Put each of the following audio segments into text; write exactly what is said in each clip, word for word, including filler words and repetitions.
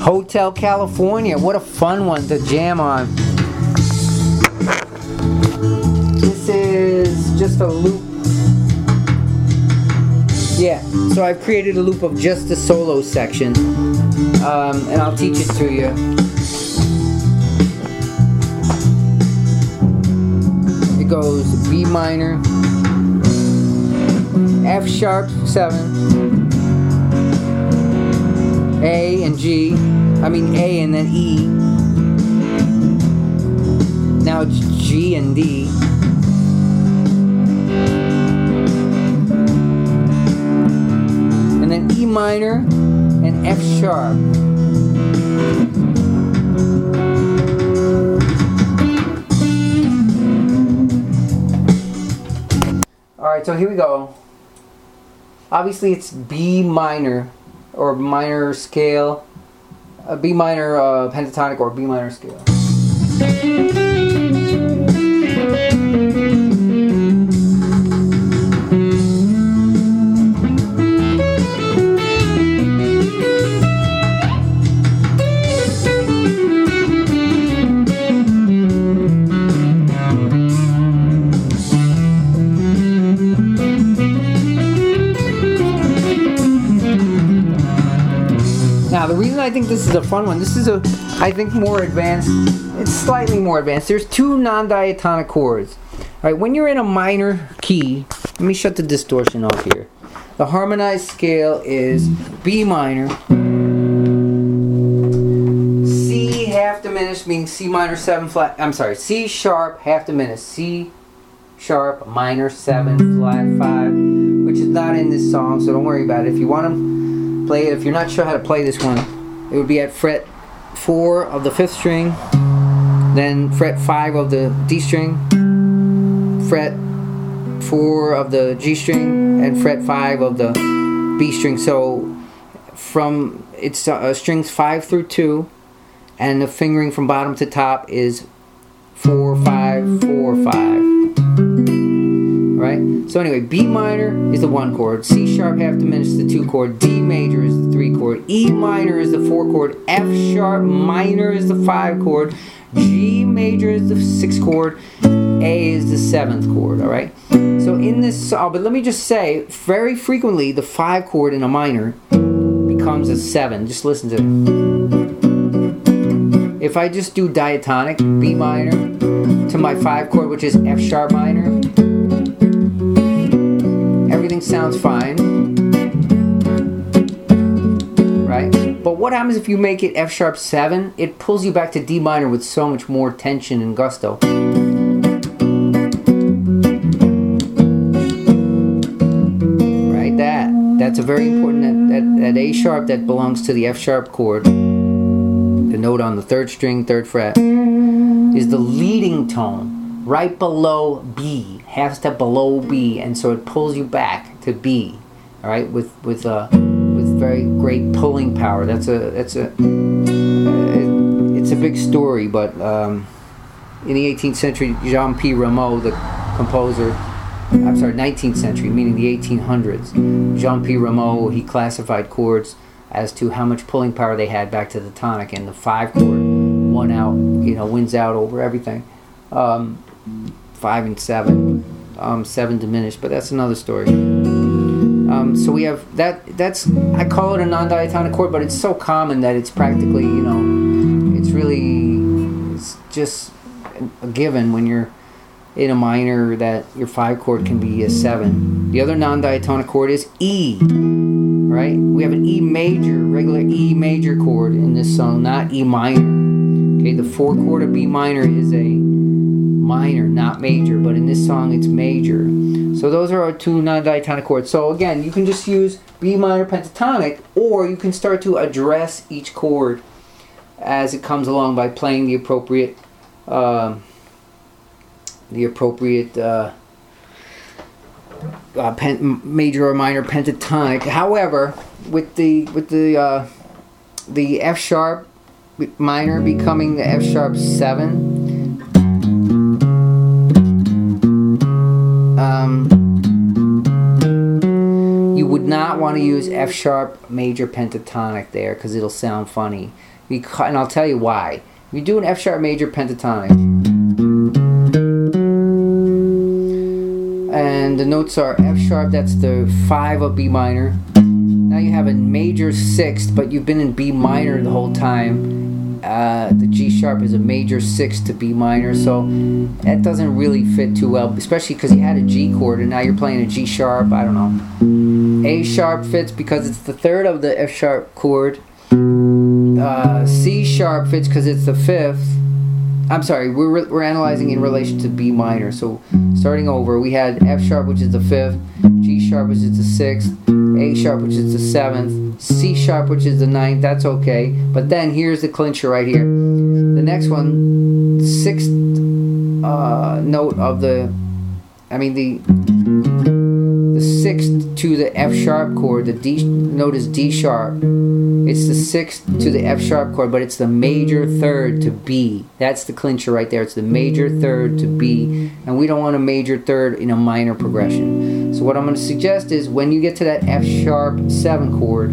Hotel California. What a fun one to jam on. This is just a loop. Yeah, so I've created a loop of just the solo section. Um, and I'll teach it to you. It goes B minor, F sharp seven, A and G, I mean A and then E. Now it's G and D. And then E minor and F sharp. Alright, so here we go. Obviously it's B minor or minor scale, a B minor uh, pentatonic or B minor scale. Now, the reason I think this is a fun one, this is a, I think, more advanced, it's slightly more advanced. There's two non-diatonic chords. Alright, when you're in a minor key, let me shut the distortion off here. The harmonized scale is B minor, C half diminished, meaning C minor seven flat, I'm sorry, C sharp half diminished, C sharp minor seven flat five, which is not in this song, so don't worry about it. If you want to play it, if you're not sure how to play this one, it would be at fret four of the fifth string, then fret five of the D string, fret four of the G string, and fret five of the B string. So from it's uh, strings five through two, and the fingering from bottom to top is four, five, four, five. Right? So anyway, B minor is the one chord, C sharp half diminished is the two chord, D major is the three chord, E minor is the four chord, F sharp minor is the five chord, G major is the six chord, A is the seventh chord. Alright? So in this song, but let me just say, very frequently the five chord in a minor becomes a seven. Just listen to it. If I just do diatonic, B minor, to my five chord, which is F sharp minor, everything sounds fine, right? But what happens if you make it F sharp seven? It pulls you back to D minor with so much more tension and gusto. Right? That that's a very important, that, that, that A sharp that belongs to the F sharp chord, the note on the third string, third fret, is the leading tone. Right below B, half step below B, and so it pulls you back to B, all right, with with uh, with very great pulling power. That's a that's a uh, it's a big story, but um, in the eighteenth century, Jean-Pierre Rameau, the composer, I'm sorry, nineteenth century, meaning the eighteen hundreds, Jean-Pierre Rameau, he classified chords as to how much pulling power they had back to the tonic, and the five chord won out, you know, wins out over everything. Um, five and seven, um, seven diminished, but that's another story. Um, so we have that. That's I call it a non-diatonic chord, but it's so common that it's practically, you know, it's really, it's just a given when you're in a minor that your five chord can be a seven. The other non-diatonic chord is E. Right? We have an E major, regular E major chord in this song, not E minor. Okay, the four chord of B minor is a minor, not major, but in this song it's major. So those are our two non-diatonic chords. So again, you can just use B minor pentatonic, or you can start to address each chord as it comes along by playing the appropriate uh, the appropriate uh, uh, pen, major or minor pentatonic. However, with the with the uh, the F sharp minor becoming the F sharp seven, um, you would not want want to use F sharp major pentatonic there because it'll sound funny. Because, and I'll tell you why. If you do an F sharp major pentatonic, and the notes are F sharp, that's the five of B minor. Now you have a major sixth, but you've been in B minor the whole time. Uh, the G sharp is a major sixth to B minor, so that doesn't really fit too well, especially because you had a G chord and now you're playing a G sharp. I don't know. A sharp fits because it's the third of the F sharp chord. Uh, C sharp fits because it's the fifth. I'm sorry, we're, we're analyzing in relation to B minor. So starting over, we had F sharp, which is the fifth, G sharp, which is the sixth, A sharp, which is the seventh, C sharp, which is the ninth. That's okay. But then here's the clincher right here. The next one, sixth uh, note of the, I mean the the sixth to the F sharp chord. The D note is D sharp. It's the sixth to the F sharp chord, but it's the major third to B. That's the clincher right there. It's the major third to B, and we don't want a major third in a minor progression. So what I'm going to suggest is when you get to that F sharp seven chord,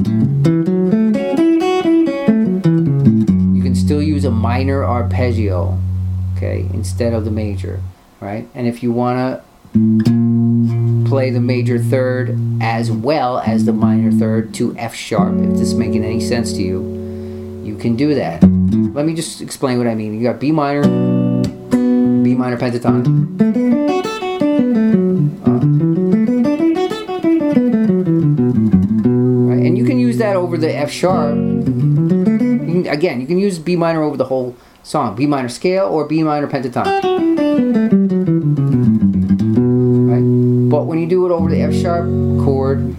you can still use a minor arpeggio, okay, instead of the major, right? And if you want to play the major third as well as the minor third to F sharp, if this is making any sense to you, you can do that. Let me just explain what I mean. You got B minor, B minor pentatonic, uh, right? And you can use that over the F sharp. You can, again, you can use B minor over the whole song, B minor scale or B minor pentatonic. But when you do it over the F sharp chord,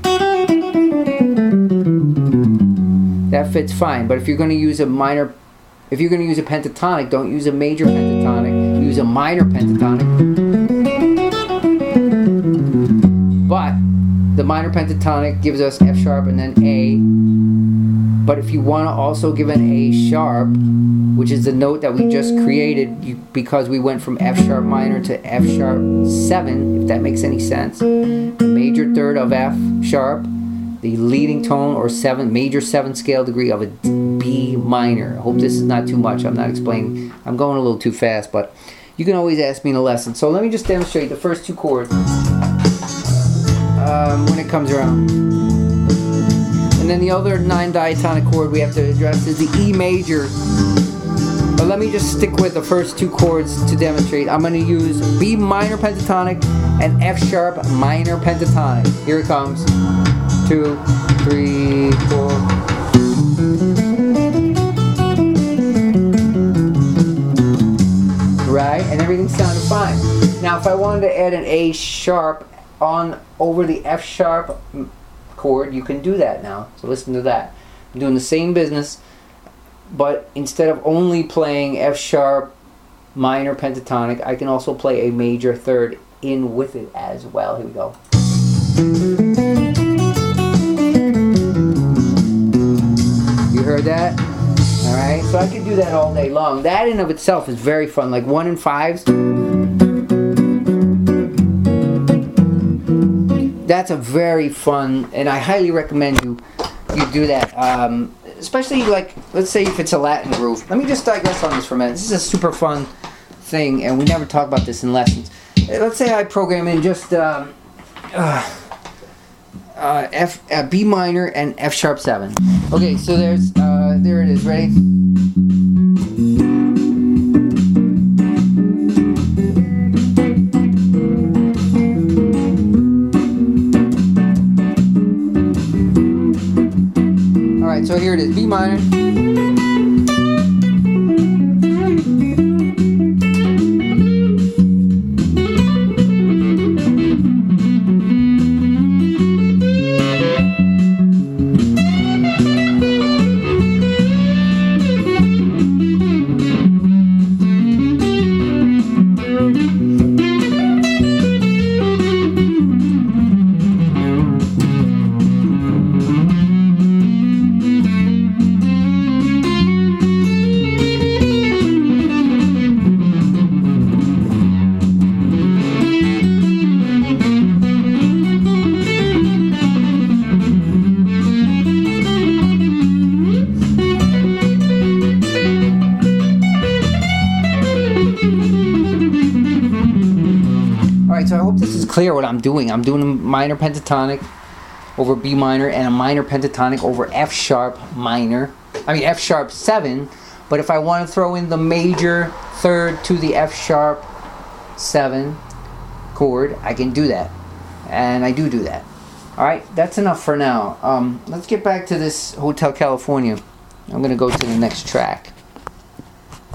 that fits fine. But if you're going to use a minor, if you're going to use a pentatonic, don't use a major pentatonic. Use a minor pentatonic. But the minor pentatonic gives us F sharp and then A. But if you want to also give an A sharp, which is the note that we just created you, because we went from F sharp minor to F sharp seven, if that makes any sense. The major third of F sharp, the leading tone or seven, major seven scale degree of a B minor. I hope this is not too much. I'm not explaining. I'm going a little too fast, but you can always ask me in a lesson. So let me just demonstrate the first two chords um, when it comes around. And then the other nine diatonic chord we have to address is the E major. But let me just stick with the first two chords to demonstrate. I'm going to use B minor pentatonic and F sharp minor pentatonic. Here it comes. Two, three, four. Right? And everything sounded fine. Now if I wanted to add an A sharp on over the F sharp chord, you can do that now. So listen to that. I'm doing the same business, but instead of only playing F sharp minor pentatonic, I can also play a major third in with it as well. Here we go. You heard that? Alright, so I could do that all day long. That in of itself is very fun, like one in fives. That's a very fun, and I highly recommend you you do that. Um, especially like, let's say if it's a Latin groove. Let me just digress on this for a minute. This is a super fun thing, and we never talk about this in lessons. Let's say I program in just um, uh, uh, F, uh, B minor and F sharp seven. Okay, so there's uh, there it is. Ready? So here it is, B minor. this is clear what I'm doing. I'm doing a minor pentatonic over B minor and a minor pentatonic over F sharp minor. I mean F sharp seven, but if I want to throw in the major third to the F sharp seven chord, I can do that. And I do do that. Alright, that's enough for now. Um, let's get back to this Hotel California. I'm going to go to the next track.